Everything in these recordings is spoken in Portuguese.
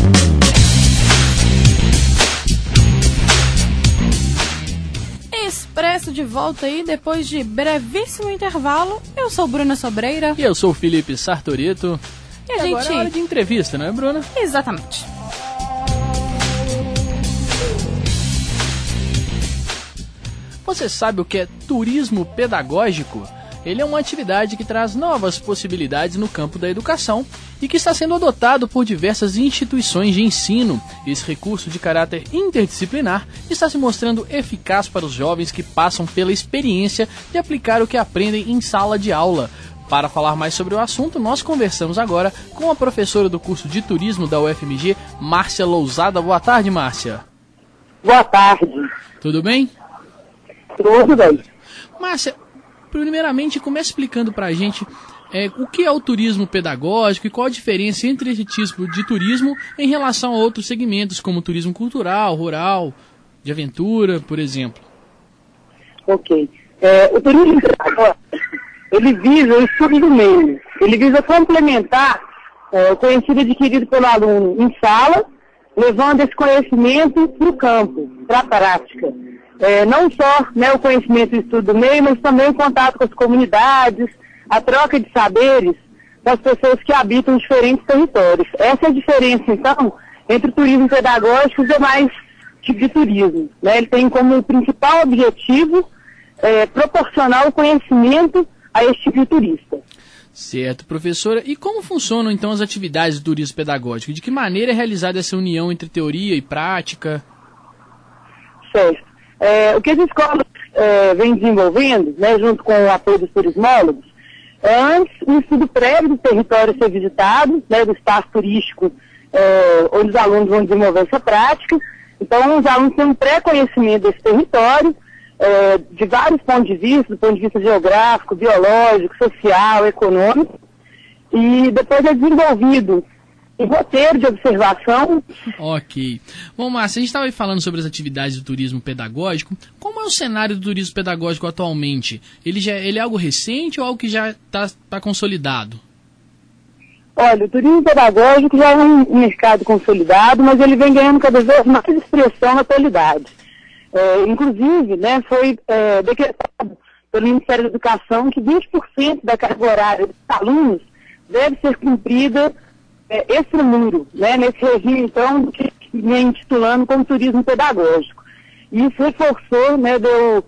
Expresso de volta aí depois de brevíssimo intervalo. Eu sou Bruna Sobreira. E eu sou o Felipe Sartorito. E a gente... agora é hora de entrevista, não é, Bruna? Exatamente. Você sabe o que é turismo pedagógico? Ele é uma atividade que traz novas possibilidades no campo da educação e que está sendo adotado por diversas instituições de ensino. Esse recurso de caráter interdisciplinar está se mostrando eficaz para os jovens que passam pela experiência de aplicar o que aprendem em sala de aula. Para falar mais sobre o assunto, nós conversamos agora com a professora do curso de turismo da UFMG, Márcia Lousada. Boa tarde, Márcia. Boa tarde. Tudo bem? Tudo bem. Márcia, primeiramente, comece explicando para a gente o que é o turismo pedagógico e qual a diferença entre esse tipo de turismo em relação a outros segmentos, como turismo cultural, rural, de aventura, por exemplo. Ok. O turismo pedagógico, ele visa o estudo do meio. Ele visa complementar o conhecimento adquirido pelo aluno em sala, levando esse conhecimento para o campo, para a prática. Não só, né, o conhecimento e estudo do meio, mas também o contato com as comunidades, a troca de saberes das pessoas que habitam diferentes territórios. Essa é a diferença, então, entre o turismo pedagógico e os demais tipos de turismo. Né? Ele tem como principal objetivo proporcionar o conhecimento a esse tipo de turista. Certo, professora. E como funcionam, então, as atividades do turismo pedagógico? De que maneira é realizada essa união entre teoria e prática? Certo. O que as escolas vêm desenvolvendo, né, junto com o apoio dos turismólogos, antes um estudo prévio do território ser visitado, né, do espaço turístico onde os alunos vão desenvolver essa prática. Então, os alunos têm um pré-conhecimento desse território, de vários pontos de vista, do ponto de vista geográfico, biológico, social, econômico, e depois é desenvolvido um roteiro de observação. Ok. Bom, Márcia, a gente estava aí falando sobre as atividades do turismo pedagógico. Como é o cenário do turismo pedagógico atualmente? Ele é algo recente ou algo que já está consolidado? Olha, o turismo pedagógico já é um mercado consolidado, mas ele vem ganhando cada vez mais expressão na atualidade. Inclusive, né, foi decretado pelo Ministério da Educação que 20% da carga horária dos alunos deve ser cumprida extramuro, né, nesse regime, então, que vem intitulando como turismo pedagógico. Isso reforçou, né, deu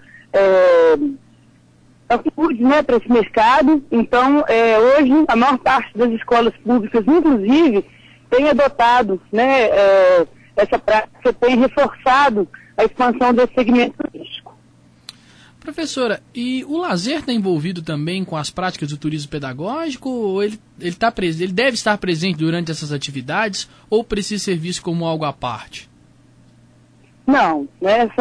atitude, né, para esse mercado. Então, hoje, a maior parte das escolas públicas, inclusive, tem adotado, né, essa prática, tem reforçado a expansão desse segmento turístico. Professora, e o lazer está envolvido também com as práticas do turismo pedagógico? Ou ele deve estar presente durante essas atividades ou precisa ser visto como algo à parte? Não, né?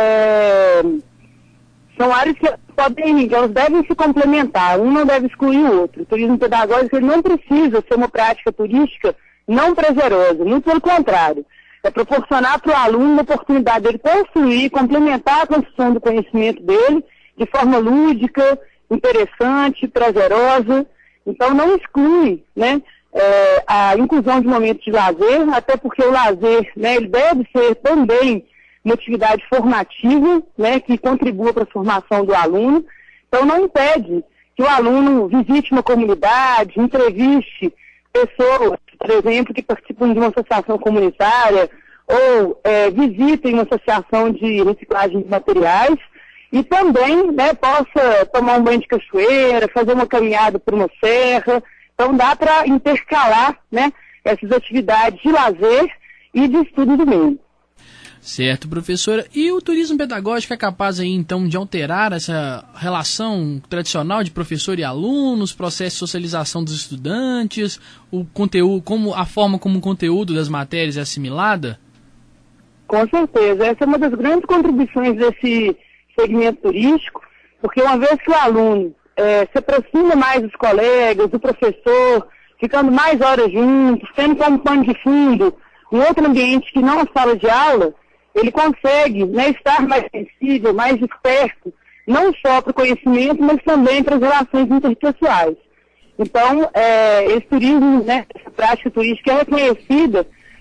São áreas que elas devem se complementar, um não deve excluir o outro. O turismo pedagógico ele não precisa ser uma prática turística não prazerosa, muito pelo contrário. É proporcionar para o aluno a oportunidade dele construir, complementar a construção do conhecimento dele de forma lúdica, interessante, prazerosa. Então não exclui, né, a inclusão de momentos de lazer, até porque o lazer, né, ele deve ser também uma atividade formativa, né, que contribua para a formação do aluno. Então não impede que o aluno visite uma comunidade, entreviste pessoas, por exemplo, que participam de uma associação comunitária ou visitem uma associação de reciclagem de materiais e também, né, possa tomar um banho de cachoeira, fazer uma caminhada por uma serra. Então dá para intercalar, né, essas atividades de lazer e de estudo do meio. Certo, professora. E o turismo pedagógico é capaz aí, então, de alterar essa relação tradicional de professor e alunos, processo de socialização dos estudantes, o conteúdo, a forma como o conteúdo das matérias é assimilada? Com certeza. Essa é uma das grandes contribuições desse segmento turístico, porque uma vez que o aluno se aproxima mais dos colegas, do professor, ficando mais horas juntos, tendo como pano de fundo um outro ambiente que não a sala de aula, ele consegue, né, estar mais sensível, mais esperto, não só para o conhecimento, mas também para as relações interpessoais. Então, esse turismo, né, essa prática turística é reconhecida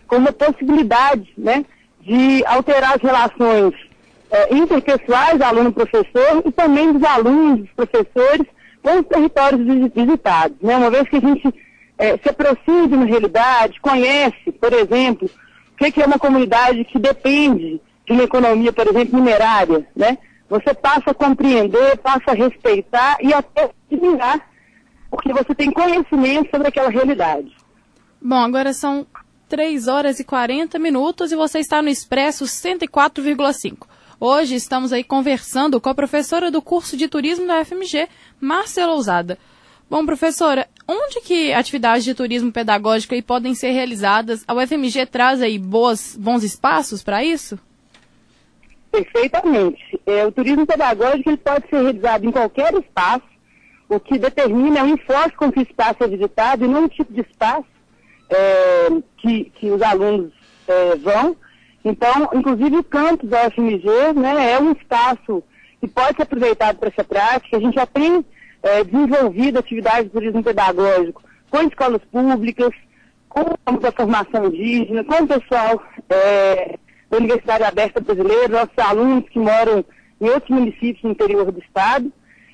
como uma possibilidade, né, de alterar as relações interpessoais, aluno-professor, e também dos alunos, dos professores, com os territórios visitados, né? Uma vez que a gente se aproxima de uma realidade, conhece, por exemplo, o que é uma comunidade que depende de uma economia, por exemplo, minerária, né? Você passa a compreender, passa a respeitar e até admirar, porque você tem conhecimento sobre aquela realidade. Bom, agora são 3h40 e você está no Expresso 104,5. Hoje estamos aí conversando com a professora do curso de turismo da UFMG, Márcia Lousada. Bom, professora, onde que atividades de turismo pedagógico aí podem ser realizadas? A UFMG traz aí bons espaços para isso? Perfeitamente. O turismo pedagógico ele pode ser realizado em qualquer espaço. O que determina é o enfoque com que o espaço é visitado e não o tipo de espaço que os alunos vão. Então, inclusive o campus da UFMG, né, é um espaço que pode ser aproveitado para essa prática. A gente já tem desenvolvido atividades de turismo pedagógico com escolas públicas, com o campo da formação indígena, com o pessoal da Universidade Aberta Brasileira, nossos alunos que moram em outros municípios no interior do estado.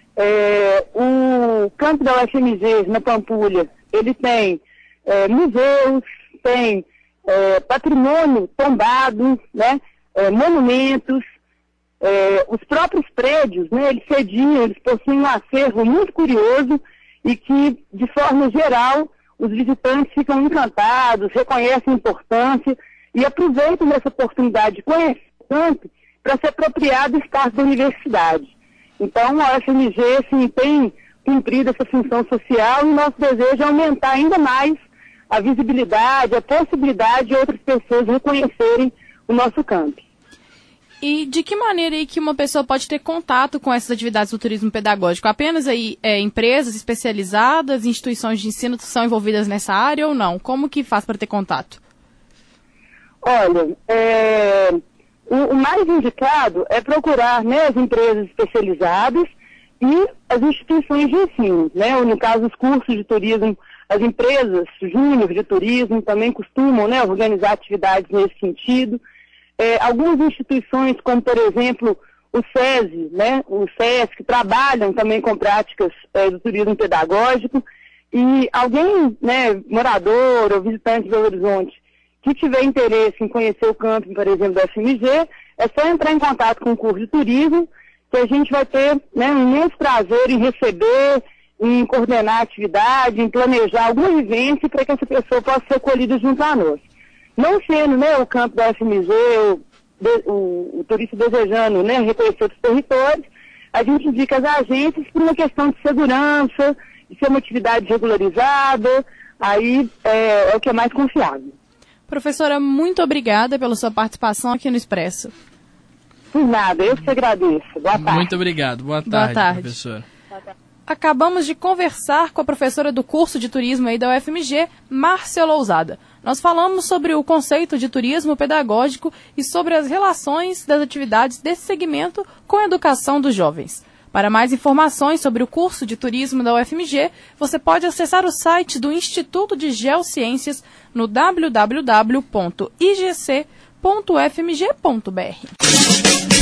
O campo da UFMG, na Pampulha, ele tem museus, tem patrimônio tombado, né, monumentos, os próprios prédios, né, eles possuem um acervo muito curioso e que, de forma geral, os visitantes ficam encantados, reconhecem a importância e aproveitam essa oportunidade de conhecer o campo para se apropriar do espaço da universidade. Então, a UFMG assim, tem cumprido essa função social e nosso desejo é aumentar ainda mais a visibilidade, a possibilidade de outras pessoas reconhecerem o nosso campo. E de que maneira aí que uma pessoa pode ter contato com essas atividades do turismo pedagógico? Apenas aí empresas especializadas, instituições de ensino são envolvidas nessa área ou não? Como que faz para ter contato? Olha, o mais indicado é procurar, né, as empresas especializadas e as instituições de ensino, né? No caso, os cursos de turismo, as empresas júnior de turismo também costumam, né, organizar atividades nesse sentido. Algumas instituições, como por exemplo o SESI, né, o SESC, trabalham também com práticas do turismo pedagógico. E alguém, né, morador ou visitante de Belo Horizonte, que tiver interesse em conhecer o camping, por exemplo, da UFMG, é só entrar em contato com o curso de turismo, que a gente vai ter, né, um imenso prazer em receber, em coordenar a atividade, em planejar alguma vivência para que essa pessoa possa ser acolhida junto a nós. Não sendo, né, o campo da UFMG, o turista desejando, né, reconhecer os territórios, a gente indica as agências por uma questão de segurança, de ser uma atividade regularizada, aí é o que é mais confiável. Professora, muito obrigada pela sua participação aqui no Expresso. Por nada, eu que agradeço. Boa tarde. Muito obrigado. Boa tarde, professora. Acabamos de conversar com a professora do curso de turismo aí da UFMG, Márcia Lousada. Nós falamos sobre o conceito de turismo pedagógico e sobre as relações das atividades desse segmento com a educação dos jovens. Para mais informações sobre o curso de turismo da UFMG, você pode acessar o site do Instituto de Geociências no www.igc.ufmg.br.